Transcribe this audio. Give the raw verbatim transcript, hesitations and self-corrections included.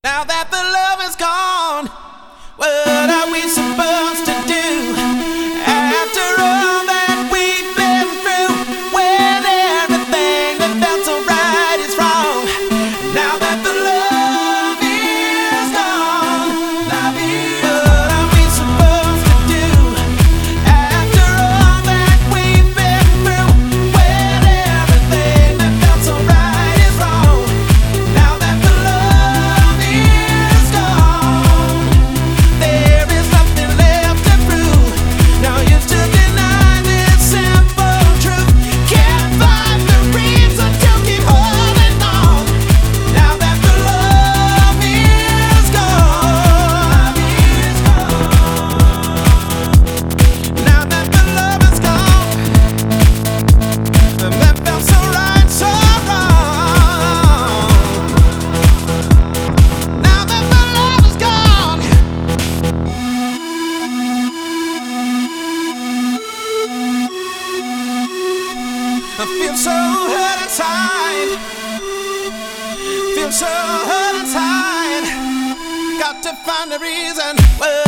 Now that the love is gone, what are we supposed to do? After all that we've been through, when everything that felt so right is wrong. Now that the love is gone, love is what are we supposed to do? After all that we've been through, when everything that felt so right is wrong. Now that the love is gone, there is nothing left to prove. Now used to deny this simple truth. Can't find the reason to keep holding on. Now that the love is gone, now that the love is gone, that felt so right, so wrong. Now that the love is gone, I feel so hurt inside. Feel so hurt inside. Got to find a reason. Well,